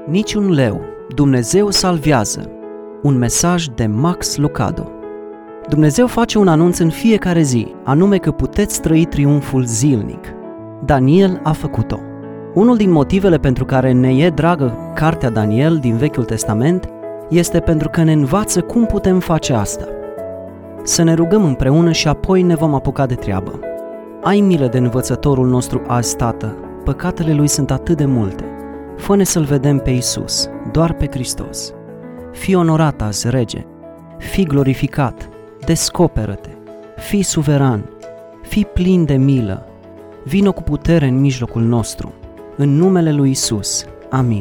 Niciun leu, Dumnezeu salvează. Un mesaj de Max Lucado. Dumnezeu face un anunț în fiecare zi, anume că puteți trăi triumful zilnic. Daniel a făcut-o. Unul din motivele pentru care ne e dragă cartea Daniel din Vechiul Testament este pentru că ne învață cum putem face asta. Să ne rugăm împreună și apoi ne vom apuca de treabă. Ai milă de învățătorul nostru azi, Tată, păcatele lui sunt atât de multe. Fă-ne să-L vedem pe Iisus, doar pe Hristos. Fii onorat azi, Rege, fii glorificat, descoperă-te, fii suveran, fii plin de milă, vină cu putere în mijlocul nostru, în numele lui Iisus. Amin.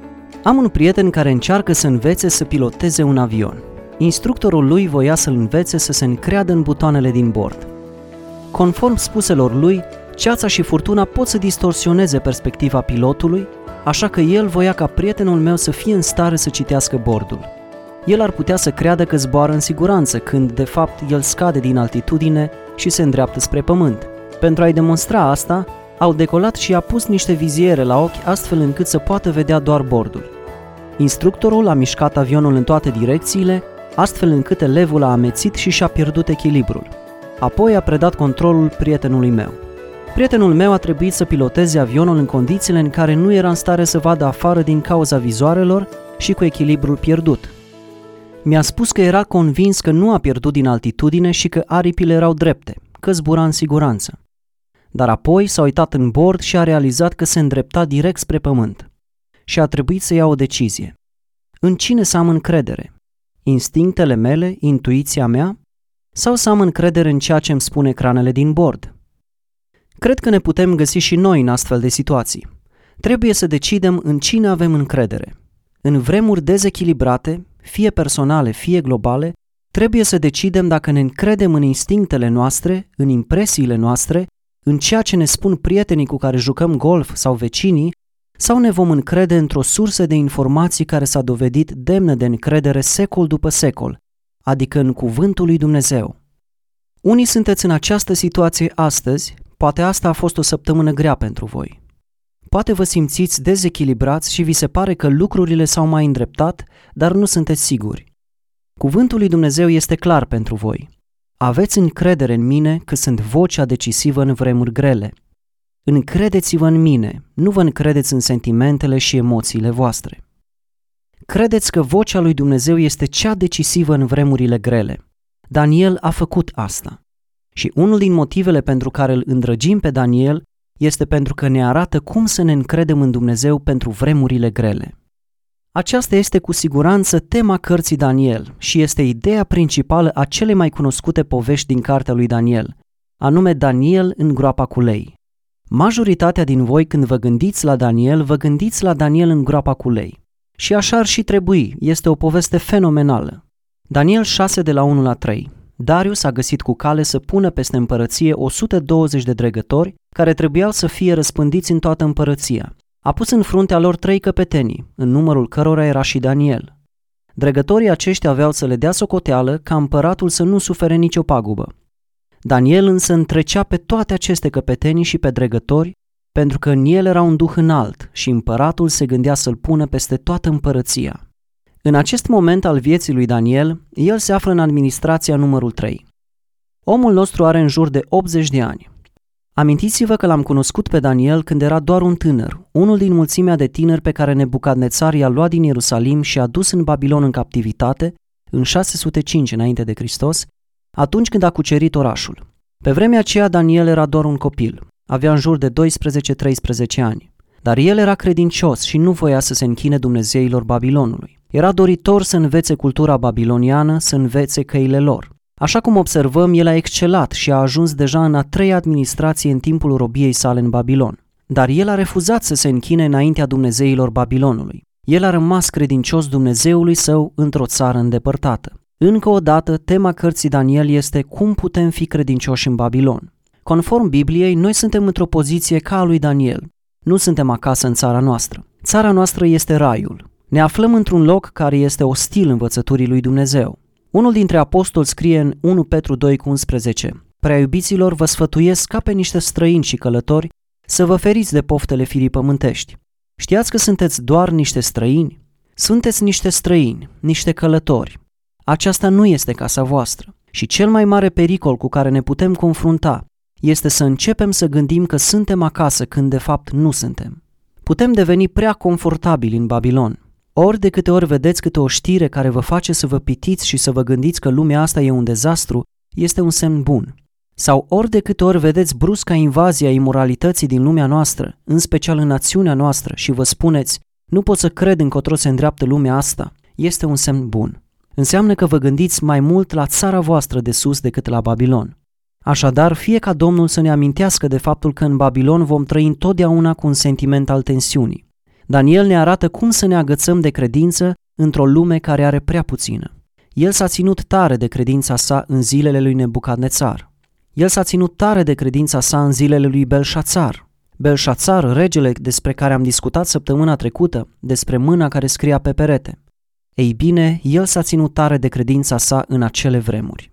Am un prieten care încearcă să învețe să piloteze un avion. Instructorul lui voia să-l învețe să se încreadă în butoanele din bord. Conform spuselor lui, ceața și furtuna pot să distorsioneze perspectiva pilotului, așa că el voia ca prietenul meu să fie în stare să citească bordul. El ar putea să creadă că zboară în siguranță, când de fapt el scade din altitudine și se îndreaptă spre pământ. Pentru a-i demonstra asta, au decolat și a pus niște viziere la ochi astfel încât să poată vedea doar bordul. Instructorul a mișcat avionul în toate direcțiile, astfel încât elevul a amețit și și-a pierdut echilibrul. Apoi a predat controlul prietenului meu. Prietenul meu a trebuit să piloteze avionul în condițiile în care nu era în stare să vadă afară din cauza vizoarelor și cu echilibrul pierdut. Mi-a spus că era convins că nu a pierdut din altitudine și că aripile erau drepte, că zbura în siguranță. Dar apoi s-a uitat în bord și a realizat că se îndrepta direct spre pământ. Și a trebuit să ia o decizie. În cine să am încredere? Instinctele mele, intuiția mea? Sau să am încredere în ceea ce îmi spun ecranele din bord? Cred că ne putem găsi și noi în astfel de situații. Trebuie să decidem în cine avem încredere. În vremuri dezechilibrate, fie personale, fie globale, trebuie să decidem dacă ne încredem în instinctele noastre, în impresiile noastre, în ceea ce ne spun prietenii cu care jucăm golf sau vecinii, sau ne vom încrede într-o sursă de informații care s-a dovedit demnă de încredere secol după secol, adică în cuvântul lui Dumnezeu. Unii sunteți în această situație astăzi, poate asta a fost o săptămână grea pentru voi. Poate vă simțiți dezechilibrați și vi se pare că lucrurile s-au mai îndreptat, dar nu sunteți siguri. Cuvântul lui Dumnezeu este clar pentru voi. Aveți încredere în mine că sunt vocea decisivă în vremuri grele. Încredeți-vă în mine, nu vă încredeți în sentimentele și emoțiile voastre. Credeți că vocea lui Dumnezeu este cea decisivă în vremurile grele. Daniel a făcut asta. Și unul din motivele pentru care îl îndrăgim pe Daniel este pentru că ne arată cum să ne încredem în Dumnezeu pentru vremurile grele. Aceasta este cu siguranță tema cărții Daniel și este ideea principală a celei mai cunoscute povești din cartea lui Daniel, anume Daniel în groapa cu lei. Majoritatea din voi, când vă gândiți la Daniel, vă gândiți la Daniel în groapa cu lei. Și așa ar și trebui, este o poveste fenomenală. Daniel 6 de la 1 la 3. Darius a găsit cu cale să pună peste împărăție 120 de dregători care trebuiau să fie răspândiți în toată împărăția. A pus în fruntea lor 3 căpetenii, în numărul cărora era și Daniel. Dregătorii aceștia aveau să le dea socoteală ca împăratul să nu sufere nicio pagubă. Daniel însă întrecea pe toate aceste căpetenii și pe dregători, pentru că în el era un duh înalt și împăratul se gândea să-l pună peste toată împărăția. În acest moment al vieții lui Daniel, el se află în administrația numărul 3. Omul nostru are în jur de 80 de ani. Amintiți-vă că l-am cunoscut pe Daniel când era doar un tânăr, unul din mulțimea de tineri pe care Nebucadnețar i-a luat din Ierusalim și a dus în Babilon în captivitate, în 605 înainte de Hristos, atunci când a cucerit orașul. Pe vremea aceea Daniel era doar un copil, avea în jur de 12-13 ani, dar el era credincios și nu voia să se închine dumnezeilor Babilonului. Era doritor să învețe cultura babiloniană, să învețe căile lor. Așa cum observăm, el a excelat și a ajuns deja în a 3-a administrație în timpul robiei sale în Babilon. Dar el a refuzat să se închine înaintea dumnezeilor Babilonului. El a rămas credincios Dumnezeului său într-o țară îndepărtată. Încă o dată, tema cărții Daniel este cum putem fi credincioși în Babilon. Conform Bibliei, noi suntem într-o poziție ca a lui Daniel. Nu suntem acasă în țara noastră. Țara noastră este raiul. Ne aflăm într-un loc care este ostil învățăturii lui Dumnezeu. Unul dintre apostoli scrie în 1 Petru 2,11: Prea iubiților, vă sfătuiesc ca pe niște străini și călători să vă feriți de poftele firii pământești. Știați că sunteți doar niște străini? Sunteți niște străini, niște călători. Aceasta nu este casa voastră. Și cel mai mare pericol cu care ne putem confrunta este să începem să gândim că suntem acasă când de fapt nu suntem. Putem deveni prea confortabili în Babilon. Ori de câte ori vedeți câte o știre care vă face să vă pitiți și să vă gândiți că lumea asta e un dezastru, este un semn bun. Sau ori de câte ori vedeți brusca invazia imoralității din lumea noastră, în special în națiunea noastră, și vă spuneți, nu pot să cred încotro se îndreaptă lumea asta, este un semn bun. Înseamnă că vă gândiți mai mult la țara voastră de sus decât la Babilon. Așadar, fie ca Domnul să ne amintească de faptul că în Babilon vom trăi întotdeauna cu un sentiment al tensiunii. Daniel ne arată cum să ne agățăm de credință într-o lume care are prea puțină. El s-a ținut tare de credința sa în zilele lui Nebucadnețar. El s-a ținut tare de credința sa în zilele lui Belșațar. Belșațar, regele despre care am discutat săptămâna trecută, despre mâna care scria pe perete. Ei bine, el s-a ținut tare de credința sa în acele vremuri.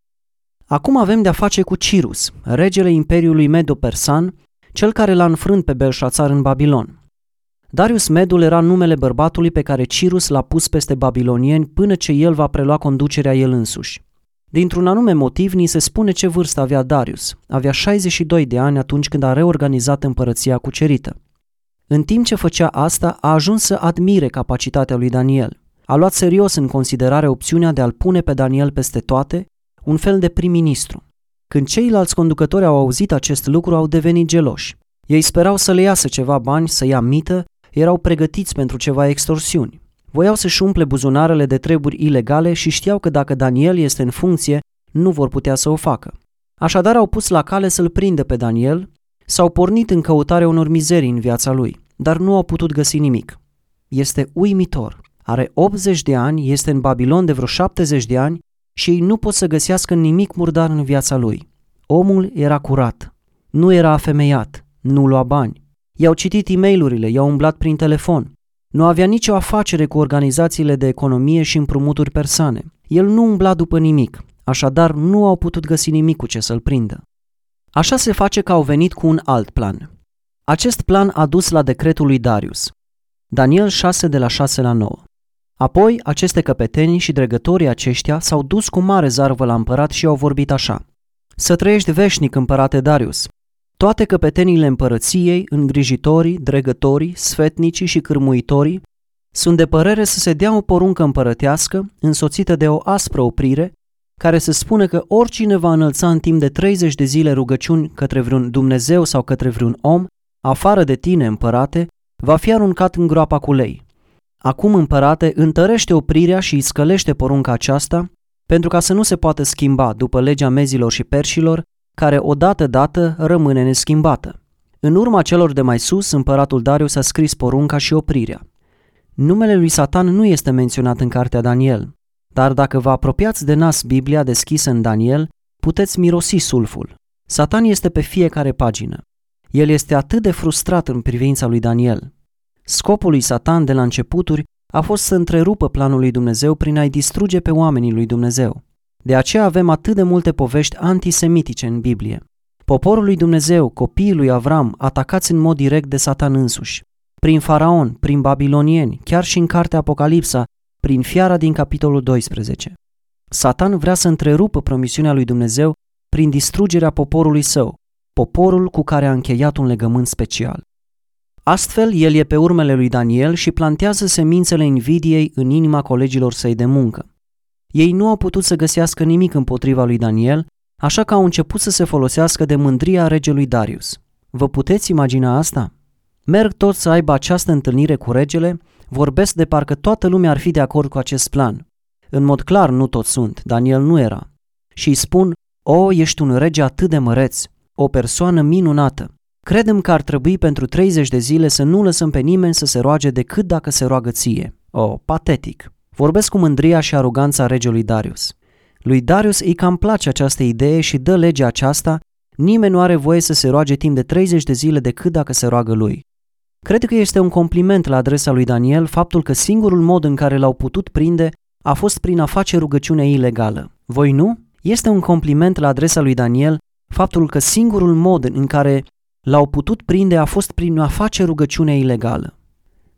Acum avem de-a face cu Cirus, regele Imperiului Medo-Persan, cel care l-a înfrânt pe Belșațar în Babilon. Darius Medul era numele bărbatului pe care Cirus l-a pus peste babilonieni până ce el va prelua conducerea el însuși. Dintr-un anume motiv, ni se spune ce vârstă avea Darius. Avea 62 de ani atunci când a reorganizat împărăția cucerită. În timp ce făcea asta, a ajuns să admire capacitatea lui Daniel. A luat serios în considerare opțiunea de a-l pune pe Daniel peste toate, un fel de prim-ministru. Când ceilalți conducători au auzit acest lucru, au devenit geloși. Ei sperau să le iasă ceva bani, să ia mită, erau pregătiți pentru ceva extorsiuni. Voiau să-și umple buzunarele de treburi ilegale și știau că dacă Daniel este în funcție, nu vor putea să o facă. Așadar au pus la cale să-l prindă pe Daniel, s-au pornit în căutarea unor mizerii în viața lui, dar nu au putut găsi nimic. Este uimitor. Are 80 de ani, este în Babilon de vreo 70 de ani și ei nu pot să găsească nimic murdar în viața lui. Omul era curat, nu era afemeiat, nu lua bani. I-au citit e-mail-urile, i-au umblat prin telefon. Nu avea nicio afacere cu organizațiile de economie și împrumuturi persane. El nu umbla după nimic, așadar nu au putut găsi nimic cu ce să-l prindă. Așa se face că au venit cu un alt plan. Acest plan a dus la decretul lui Darius. Daniel 6 de la 6 la 9. Apoi, aceste căpetenii și dregătorii aceștia s-au dus cu mare zarvă la împărat și au vorbit așa. Să trăiești veșnic, împărate Darius! Toate căpetenile împărăției, îngrijitorii, dregătorii, sfetnicii și cârmuitorii sunt de părere să se dea o poruncă împărătească, însoțită de o aspră oprire, care să spună că oricine va înălța în timp de 30 de zile rugăciuni către vreun Dumnezeu sau către vreun om, afară de tine, împărate, va fi aruncat în groapa cu lei. Acum, împărate, întărește oprirea și îi scălește porunca aceasta, pentru ca să nu se poată schimba după legea mezilor și perșilor, care odată dată rămâne neschimbată. În urma celor de mai sus, împăratul Darius a scris porunca și oprirea. Numele lui Satan nu este menționat în cartea Daniel, dar dacă vă apropiați de nas Biblia deschisă în Daniel, puteți mirosi sulful. Satan este pe fiecare pagină. El este atât de frustrat în privința lui Daniel. Scopul lui Satan de la începuturi a fost să întrerupă planul lui Dumnezeu prin a-i distruge pe oamenii lui Dumnezeu. De aceea avem atât de multe povești antisemitice în Biblie. Poporul lui Dumnezeu, copiii lui Avram, atacați în mod direct de Satan însuși. Prin faraon, prin babilonieni, chiar și în cartea Apocalipsa, prin fiara din capitolul 12. Satan vrea să întrerupă promisiunea lui Dumnezeu prin distrugerea poporului său, poporul cu care a încheiat un legământ special. Astfel, el e pe urmele lui Daniel și plantează semințele invidiei în inima colegilor săi de muncă. Ei nu au putut să găsească nimic împotriva lui Daniel, așa că au început să se folosească de mândria regelui Darius. Vă puteți imagina asta? Merg toți să aibă această întâlnire cu regele, vorbesc de parcă toată lumea ar fi de acord cu acest plan. În mod clar nu toți sunt, Daniel nu era. Și îi spun, o, ești un rege atât de măreț, o persoană minunată. Credem că ar trebui pentru 30 de zile să nu lăsăm pe nimeni să se roage decât dacă se roagă ție. O, patetic. Vorbesc cu mândria și aroganța regelui Darius. Lui Darius îi cam place această idee și dă legea aceasta, nimeni nu are voie să se roage timp de 30 de zile decât dacă se roagă lui. Cred că este un compliment la adresa lui Daniel faptul că singurul mod în care l-au putut prinde a fost prin a face rugăciunea ilegală. Voi nu? Este un compliment la adresa lui Daniel faptul că singurul mod în care l-au putut prinde a fost prin a face rugăciunea ilegală.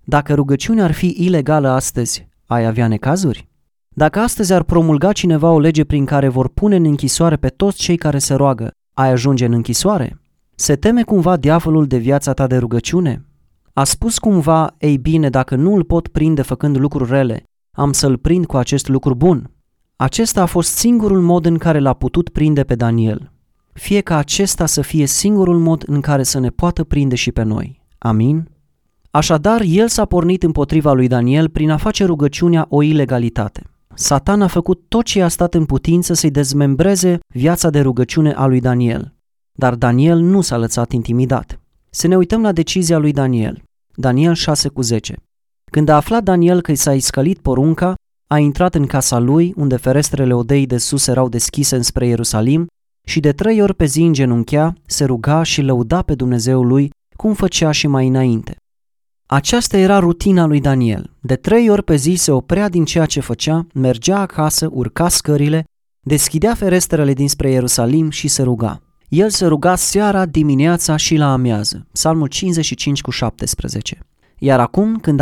Dacă rugăciunea ar fi ilegală astăzi, ai avea necazuri? Dacă astăzi ar promulga cineva o lege prin care vor pune în închisoare pe toți cei care se roagă, ai ajunge în închisoare? Se teme cumva diavolul de viața ta de rugăciune? A spus cumva, ei bine, dacă nu îl pot prinde făcând lucruri rele, am să-l prind cu acest lucru bun? Acesta a fost singurul mod în care l-a putut prinde pe Daniel. Fie ca acesta să fie singurul mod în care să ne poată prinde și pe noi. Amin? Așadar, el s-a pornit împotriva lui Daniel prin a face rugăciunea o ilegalitate. Satan a făcut tot ce a stat în putință să-i dezmembreze viața de rugăciune a lui Daniel. Dar Daniel nu s-a lăsat intimidat. Să ne uităm la decizia lui Daniel. Daniel 6:10. Când a aflat Daniel că i s-a iscălit porunca, a intrat în casa lui, unde ferestrele odeii de sus erau deschise înspre Ierusalim, și de 3 ori pe zi îngenunchea, se ruga și lăuda pe Dumnezeul lui, cum făcea și mai înainte. Aceasta era rutina lui Daniel. De 3 ori pe zi se oprea din ceea ce făcea, mergea acasă, urca scările, deschidea ferestrele dinspre Ierusalim și se ruga. El se ruga seara, dimineața și la amiază. Psalmul 55:17. Iar acum când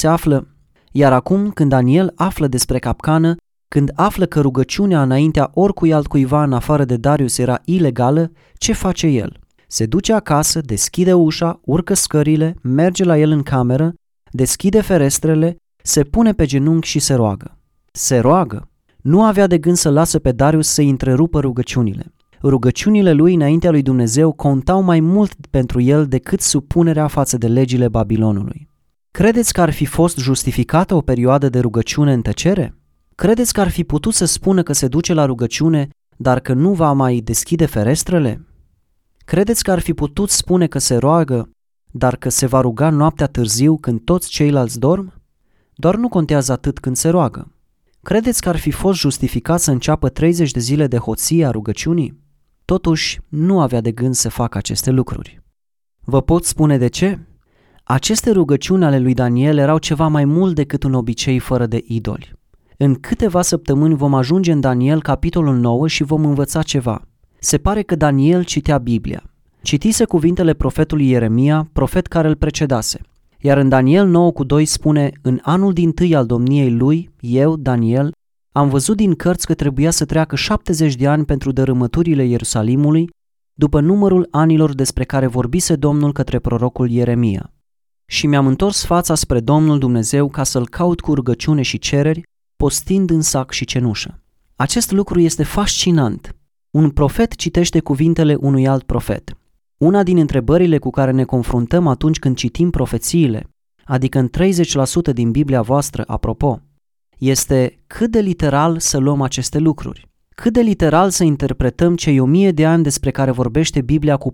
Daniel află despre capcană, când află că rugăciunea înaintea oricui altcuiva în afară de Darius era ilegală, ce face el? Se duce acasă, deschide ușa, urcă scările, merge la el în cameră, deschide ferestrele, se pune pe genunchi și se roagă. Se roagă. Nu avea de gând să lasă pe Darius să întrerupă rugăciunile. Rugăciunile lui înaintea lui Dumnezeu contau mai mult pentru el decât supunerea față de legile Babilonului. Credeți că ar fi fost justificată o perioadă de rugăciune în tăcere? Credeți că ar fi putut să spună că se duce la rugăciune, dar că nu va mai deschide ferestrele? Credeți că ar fi putut spune că se roagă, dar că se va ruga noaptea târziu când toți ceilalți dorm? Doar nu contează atât când se roagă. Credeți că ar fi fost justificat să înceapă 30 de zile de hoție a rugăciunii? Totuși, nu avea de gând să facă aceste lucruri. Vă pot spune de ce? Aceste rugăciuni ale lui Daniel erau ceva mai mult decât un obicei fără de idoli. În câteva săptămâni vom ajunge în Daniel, capitolul 9, și vom învăța ceva. Se pare că Daniel citea Biblia. Citise cuvintele profetului Ieremia, profet care îl precedase. Iar în Daniel 9:2 spune: în anul dintâi al domniei lui, eu, Daniel, am văzut din cărți că trebuia să treacă 70 de ani pentru dărâmăturile Ierusalimului, după numărul anilor despre care vorbise Domnul către prorocul Ieremia. Și mi-am întors fața spre Domnul Dumnezeu ca să-L caut cu rugăciune și cereri, postind în sac și cenușă. Acest lucru este fascinant. Un profet citește cuvintele unui alt profet. Una din întrebările cu care ne confruntăm atunci când citim profețiile, adică în 30% din Biblia voastră, apropo, este cât de literal să luăm aceste lucruri. Cât de literal să interpretăm cei 1000 de ani despre care vorbește Biblia cu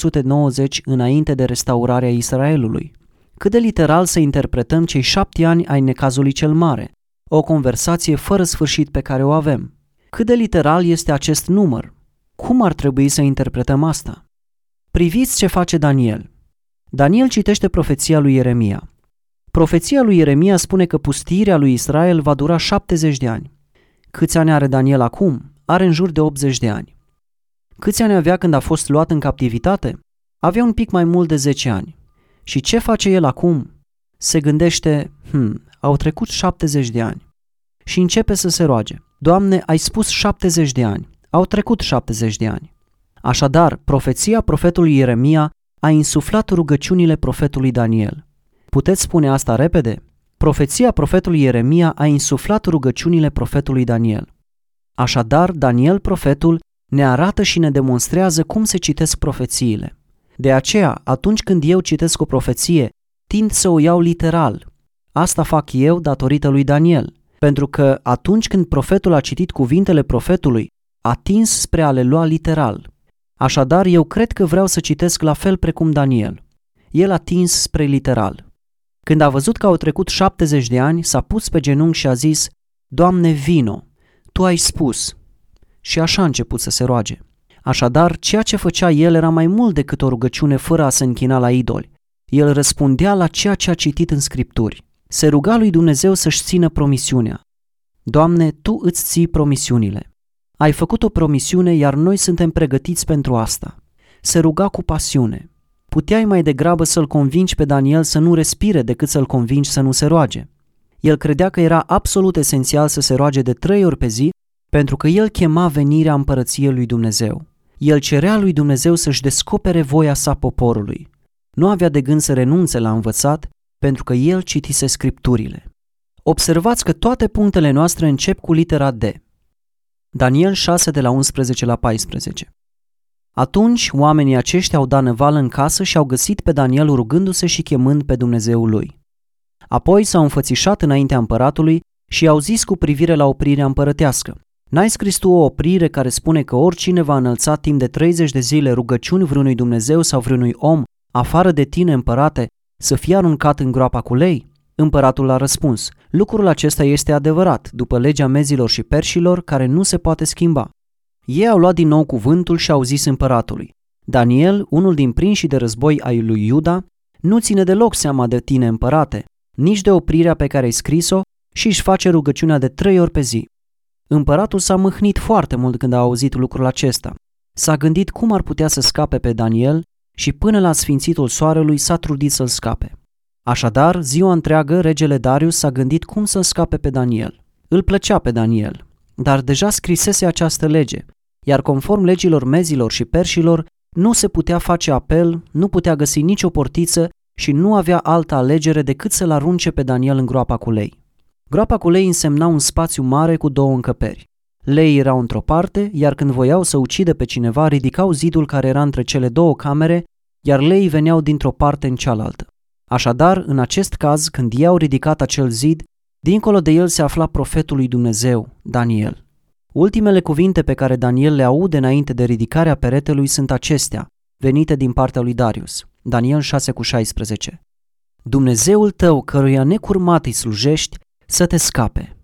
490 înainte de restaurarea Israelului. Cât de literal să interpretăm cei 7 ani ai necazului cel mare, o conversație fără sfârșit pe care o avem. Cât de literal este acest număr? Cum ar trebui să interpretăm asta? Priviți ce face Daniel. Daniel citește profeția lui Ieremia. Profeția lui Ieremia spune că pustiirea lui Israel va dura 70 de ani. Câți ani are Daniel acum? Are în jur de 80 de ani. Câți ani avea când a fost luat în captivitate? Avea un pic mai mult de 10 ani. Și ce face el acum? Se gândește, au trecut 70 de ani. Și începe să se roage. Doamne, ai spus 70 de ani. Au trecut 70 de ani. Așadar, profeția profetului Ieremia a insuflat rugăciunile profetului Daniel. Puteți spune asta repede? Profeția profetului Ieremia a insuflat rugăciunile profetului Daniel. Așadar, Daniel profetul ne arată și ne demonstrează cum se citesc profețiile. De aceea, atunci când eu citesc o profeție, tind să o iau literal. Asta fac eu datorită lui Daniel, pentru că atunci când profetul a citit cuvintele profetului, a tins spre a le lua literal. Așadar, eu cred că vreau să citesc la fel precum Daniel. El a tins spre literal. Când a văzut că au trecut 70 de ani, s-a pus pe genunchi și a zis: Doamne, vino, Tu ai spus. Și așa a început să se roage. Așadar, ceea ce făcea el era mai mult decât o rugăciune fără a se închina la idoli. El răspundea la ceea ce a citit în Scripturi. Se ruga lui Dumnezeu să-și țină promisiunea. Doamne, Tu îți ții promisiunile. Ai făcut o promisiune, iar noi suntem pregătiți pentru asta. Se ruga cu pasiune. puteai mai degrabă să-l convingi pe Daniel să nu respire decât să-l convingi să nu se roage. El credea că era absolut esențial să se roage de 3 ori pe zi, pentru că el chema venirea împărăției lui Dumnezeu. El cerea lui Dumnezeu să-și descopere voia sa poporului. Nu avea de gând să renunțe la învățat, pentru că el citise Scripturile. Observați că toate punctele noastre încep cu litera D. Daniel 6 de la 11 la 14. Atunci oamenii aceștia au dat năvală în casă și au găsit pe Daniel rugându-se și chemând pe Dumnezeul lui. Apoi s-au înfățișat înaintea împăratului și i-au zis cu privire la oprirea împărătească: N-ai scris tu o oprire care spune că oricine va înălța timp de 30 de zile rugăciuni vreunui Dumnezeu sau vreunui om, afară de tine, împărate, să fie aruncat în groapa cu lei? Împăratul a răspuns: lucrul acesta este adevărat, după legea mezilor și perșilor, care nu se poate schimba. Ei au luat din nou cuvântul și au zis împăratului: Daniel, unul din prinșii de război ai lui Iuda, nu ține deloc seama de tine, împărate, nici de oprirea pe care ai scris-o și își face rugăciunea de 3 ori pe zi. Împăratul s-a mâhnit foarte mult când a auzit lucrul acesta. S-a gândit cum ar putea să scape pe Daniel și până la sfințitul soarelui s-a trudit să-l scape. Așadar, ziua întreagă, regele Darius s-a gândit cum să-l scape pe Daniel. Îl plăcea pe Daniel, dar deja scrisese această lege, iar conform legilor mezilor și perșilor, nu se putea face apel, nu putea găsi nicio portiță și nu avea altă alegere decât să-l arunce pe Daniel în groapa cu lei. Groapa cu lei însemna un spațiu mare cu 2 încăperi. Leii erau într-o parte, iar când voiau să ucidă pe cineva, ridicau zidul care era între cele 2 camere, iar leii veneau dintr-o parte în cealaltă. Așadar, în acest caz, când ei au ridicat acel zid, dincolo de el se afla profetul lui Dumnezeu, Daniel. Ultimele cuvinte pe care Daniel le aude înainte de ridicarea peretelui sunt acestea, venite din partea lui Darius. Daniel 6:16. Dumnezeul tău, căruia necurmat îi slujești, să te scape.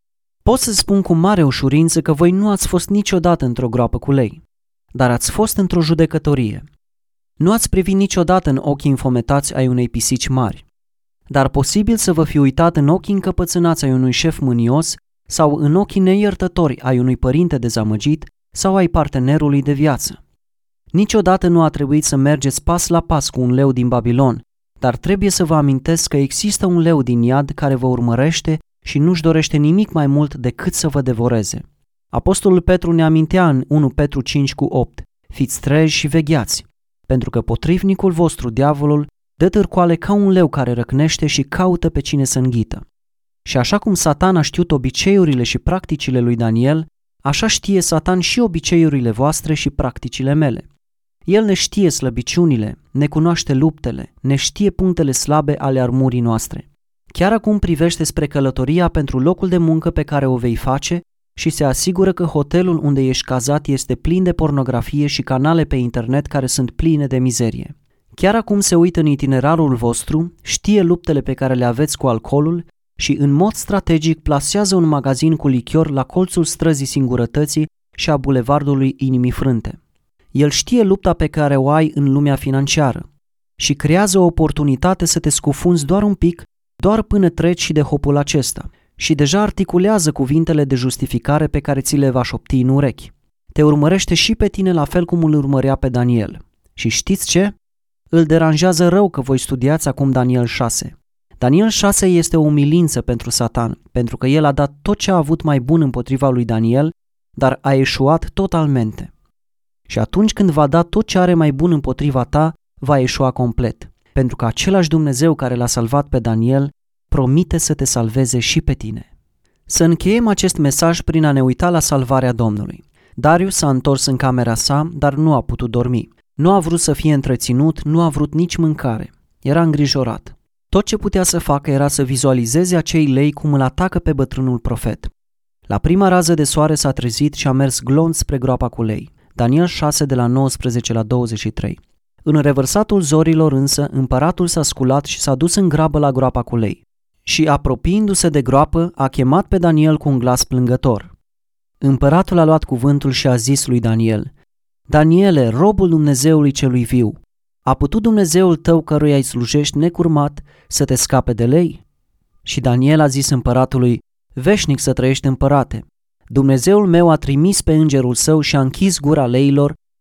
Pot să spun cu mare ușurință că voi nu ați fost niciodată într-o groapă cu lei, dar ați fost într-o judecătorie. Nu ați privit niciodată în ochii înfometați ai unei pisici mari, dar posibil să vă fi uitat în ochii încăpățânați ai unui șef mânios sau în ochii neiertători ai unui părinte dezamăgit sau ai partenerului de viață. Niciodată nu a trebuit să mergeți pas la pas cu un leu din Babilon, dar trebuie să vă amintesc că există un leu din iad care vă urmărește și nu-și dorește nimic mai mult decât să vă devoreze. Apostolul Petru ne amintea în 1 Petru 5:8: fiți treji și vegheați, pentru că potrivnicul vostru, diavolul, dă târcoale ca un leu care răcnește și caută pe cine să înghită. Și așa cum Satan a știut obiceiurile și practicile lui Daniel, așa știe Satan și obiceiurile voastre și practicile mele. El ne știe slăbiciunile, ne cunoaște luptele, ne știe punctele slabe ale armurii noastre. Chiar acum privește spre călătoria pentru locul de muncă pe care o vei face și se asigură că hotelul unde ești cazat este plin de pornografie și canale pe internet care sunt pline de mizerie. Chiar acum se uită în itinerarul vostru, știe luptele pe care le aveți cu alcoolul și în mod strategic plasează un magazin cu lichior la colțul străzii Singurătății și a bulevardului Inimii Frânte. El știe lupta pe care o ai în lumea financiară și creează o oportunitate să te scufunzi doar un pic, doar până treci și de hopul acesta, și deja articulează cuvintele de justificare pe care ți le va șopti în urechi. Te urmărește și pe tine la fel cum îl urmărea pe Daniel. Și știți ce? Îl deranjează rău că voi studiați acum Daniel 6. Daniel 6 este o umilință pentru Satan, pentru că el a dat tot ce a avut mai bun împotriva lui Daniel, dar a eșuat totalmente. Și atunci când va da tot ce are mai bun împotriva ta, va eșua complet, pentru că același Dumnezeu care l-a salvat pe Daniel promite să te salveze și pe tine. Să încheiem acest mesaj prin a ne uita la salvarea Domnului. Darius s-a întors în camera sa, dar nu a putut dormi. Nu a vrut să fie întreținut, nu a vrut nici mâncare. Era îngrijorat. Tot ce putea să facă era să vizualizeze acei lei cum îl atacă pe bătrânul profet. La prima rază de soare s-a trezit și a mers glonț spre groapa cu lei. Daniel 6 de la 19 la 23. În revărsatul zorilor însă, împăratul s-a sculat și s-a dus în grabă la groapa cu lei. Și apropiindu-se de groapă, a chemat pe Daniel cu un glas plângător. Împăratul a luat cuvântul și a zis lui Daniel: Daniele, robul Dumnezeului celui viu, a putut Dumnezeul tău căruia îi slujești necurmat să te scape de lei? Și Daniel a zis împăratului: veșnic să trăiești, împărate. Dumnezeul meu a trimis pe îngerul său și a închis gura leilor,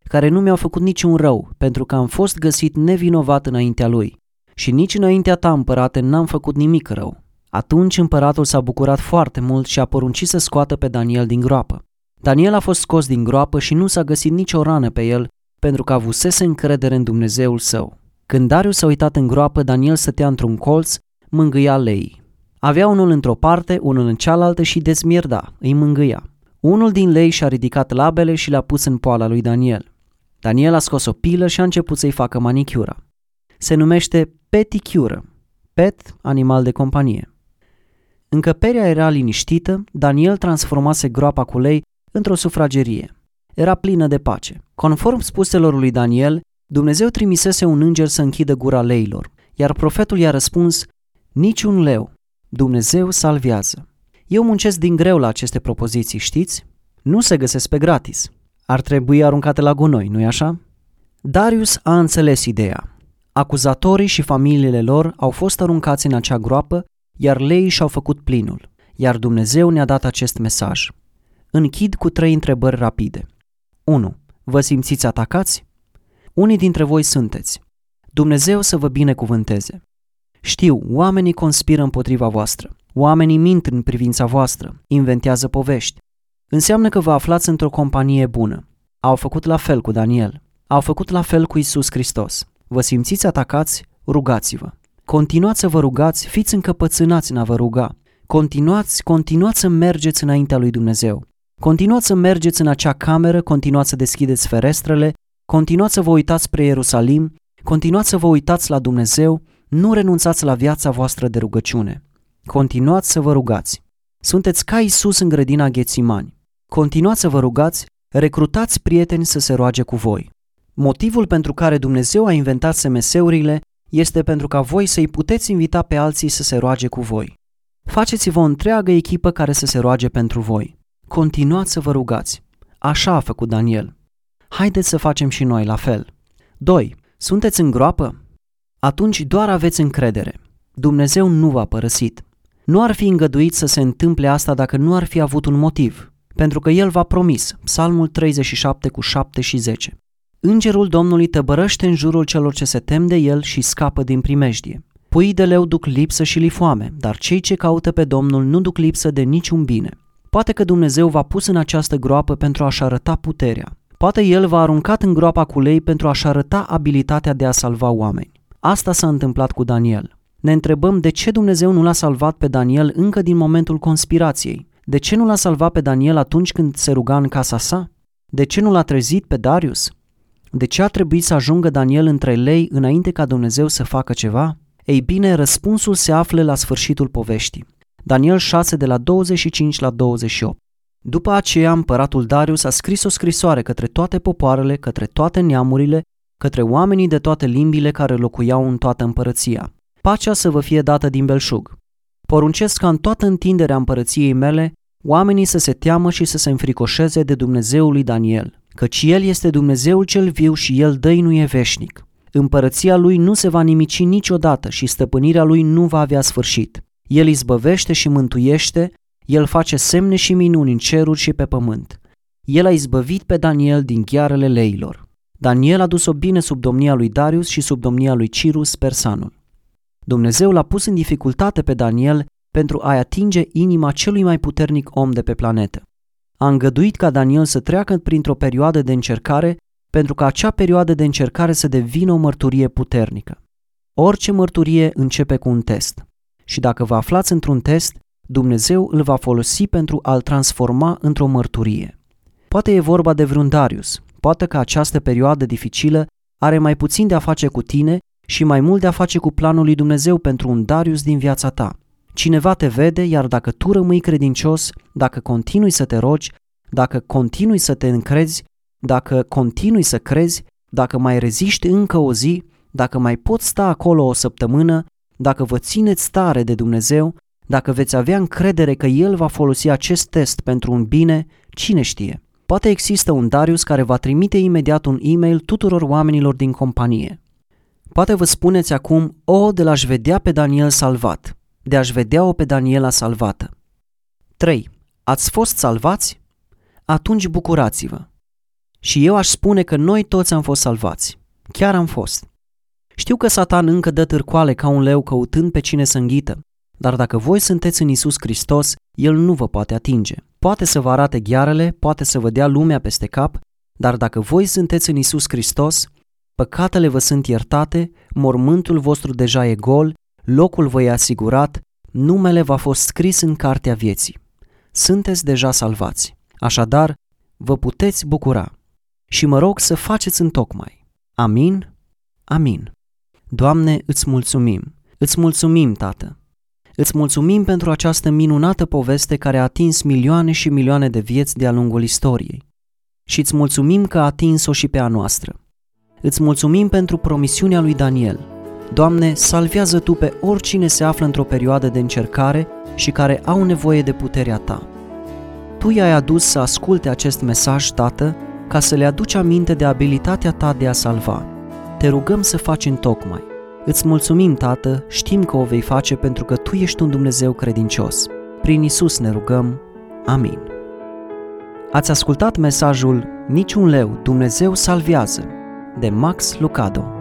care nu mi-au făcut niciun rău, pentru că am fost găsit nevinovat înaintea lui. Și nici înaintea ta, împărate, n-am făcut nimic rău. Atunci împăratul s-a bucurat foarte mult și a poruncit să scoată pe Daniel din groapă. Daniel a fost scos din groapă și nu s-a găsit nicio rană pe el, pentru că avusese încredere în Dumnezeul său. Când Darius s-a uitat în groapă, Daniel stătea într-un colț, mângâia leii. Avea unul într-o parte, unul în cealaltă și dezmierda, îi mângâia. Unul din lei și-a ridicat labele și le-a pus în poala lui Daniel. Daniel a scos o pilă și a început să-i facă manicura. Se numește peticură. Pet, animal de companie. Încăperea era liniștită, Daniel transformase groapa cu lei într-o sufragerie. Era plină de pace. Conform spuselor lui Daniel, Dumnezeu trimisese un înger să închidă gura leilor, iar profetul i-a răspuns: niciun leu, Dumnezeu salvează. Eu muncesc din greu la aceste propoziții, știți? Nu se găsesc pe gratis. Ar trebui aruncate la gunoi, nu-i așa? Darius a înțeles ideea. Acuzatorii și familiile lor au fost aruncați în acea groapă, iar leii și-au făcut plinul. Iar Dumnezeu ne-a dat acest mesaj. Închid cu 3 întrebări rapide. 1. Vă simțiți atacați? Unii dintre voi sunteți. Dumnezeu să vă binecuvânteze. Știu, oamenii conspiră împotriva voastră. Oamenii mint în privința voastră, inventează povești. Înseamnă că vă aflați într-o companie bună. Au făcut la fel cu Daniel. Au făcut la fel cu Iisus Hristos. Vă simțiți atacați? Rugați-vă. Continuați să vă rugați, fiți încăpățânați în a vă ruga. Continuați să mergeți înaintea lui Dumnezeu. Continuați să mergeți în acea cameră, continuați să deschideți ferestrele, continuați să vă uitați spre Ierusalim, continuați să vă uitați la Dumnezeu, nu renunțați la viața voastră de rugăciune. Continuați să vă rugați. Sunteți ca Iisus în grădina Ghetsimani. Continuați să vă rugați, recrutați prieteni să se roage cu voi. Motivul pentru care Dumnezeu a inventat SMS-urile este pentru ca voi să-i puteți invita pe alții să se roage cu voi. Faceți-vă o întreagă echipă care să se roage pentru voi. Continuați să vă rugați. Așa a făcut Daniel. Haideți să facem și noi la fel. 2. Sunteți în groapă? Atunci doar aveți încredere. Dumnezeu nu v-a părăsit. Nu ar fi îngăduit să se întâmple asta dacă nu ar fi avut un motiv, pentru că El v-a promis, Psalmul 37 cu 7 și 10. Îngerul Domnului tăbărăște în jurul celor ce se tem de El și scapă din primejdie. Puii de leu duc lipsă și li foame, dar cei ce caută pe Domnul nu duc lipsă de niciun bine. Poate că Dumnezeu v-a pus în această groapă pentru a-și arăta puterea. Poate El v-a aruncat în groapa cu lei pentru a-și arăta abilitatea de a salva oameni. Asta s-a întâmplat cu Daniel. Ne întrebăm de ce Dumnezeu nu l-a salvat pe Daniel încă din momentul conspirației. De ce nu l-a salvat pe Daniel atunci când se ruga în casa sa? De ce nu l-a trezit pe Darius? De ce a trebuit să ajungă Daniel între lei înainte ca Dumnezeu să facă ceva? Ei bine, răspunsul se află la sfârșitul poveștii. Daniel 6 de la 25 la 28. După aceea, împăratul Darius a scris o scrisoare către toate popoarele, către toate neamurile, către oamenii de toate limbile care locuiau în toată împărăția. Pacea să vă fie dată din belșug. Poruncesc ca în toată întinderea împărăției mele, oamenii să se teamă și să se înfricoșeze de Dumnezeul lui Daniel, căci El este Dumnezeul cel viu și El dăinuie veșnic. Împărăția Lui nu se va nimici niciodată și stăpânirea Lui nu va avea sfârșit. El izbăvește și mântuiește, El face semne și minuni în ceruri și pe pământ. El a izbăvit pe Daniel din ghearele leilor. Daniel a dus-o bine sub domnia lui Darius și sub domnia lui Cirus persanul. Dumnezeu l-a pus în dificultate pe Daniel pentru a-i atinge inima celui mai puternic om de pe planetă. A îngăduit ca Daniel să treacă printr-o perioadă de încercare pentru ca acea perioadă de încercare să devină o mărturie puternică. Orice mărturie începe cu un test. Și dacă vă aflați într-un test, Dumnezeu îl va folosi pentru a-l transforma într-o mărturie. Poate e vorba de vreun Darius, poate că această perioadă dificilă are mai puțin de a face cu tine și mai mult de a face cu planul lui Dumnezeu pentru un Darius din viața ta. Cineva te vede, iar dacă tu rămâi credincios, dacă continui să te rogi, dacă continui să te încrezi, dacă continui să crezi, dacă mai reziști încă o zi, dacă mai poți sta acolo o săptămână, dacă vă țineți tare de Dumnezeu, dacă veți avea încredere că El va folosi acest test pentru un bine, cine știe? Poate există un Darius care va trimite imediat un e-mail tuturor oamenilor din companie. Poate vă spuneți acum, de l-aș vedea pe Daniel salvat, de aș vedea-o pe Daniela salvată. 3. Ați fost salvați? Atunci bucurați-vă. Și eu aș spune că noi toți am fost salvați. Chiar am fost. Știu că Satan încă dă târcoale ca un leu căutând pe cine să înghită, dar dacă voi sunteți în Iisus Hristos, El nu vă poate atinge. Poate să vă arate ghearele, poate să vă dea lumea peste cap, dar dacă voi sunteți în Iisus Hristos, păcatele vă sunt iertate, mormântul vostru deja e gol, locul vă e asigurat, numele v-a fost scris în cartea vieții. Sunteți deja salvați. Așadar, vă puteți bucura. Și mă rog să faceți întocmai. Amin? Amin. Doamne, îți mulțumim. Îți mulțumim, Tată. Îți mulțumim pentru această minunată poveste care a atins milioane și milioane de vieți de-a lungul istoriei. Și îți mulțumim că a atins-o și pe a noastră. Îți mulțumim pentru promisiunea lui Daniel. Doamne, salvează Tu pe oricine se află într-o perioadă de încercare și care au nevoie de puterea Ta. Tu i-ai adus să asculte acest mesaj, Tată, ca să le aduci aminte de abilitatea Ta de a salva. Te rugăm să faci întocmai. Îți mulțumim, Tată, știm că o vei face pentru că Tu ești un Dumnezeu credincios. Prin Iisus ne rugăm. Amin. Ați ascultat mesajul Niciun leu, Dumnezeu salvează, de Max Lucado.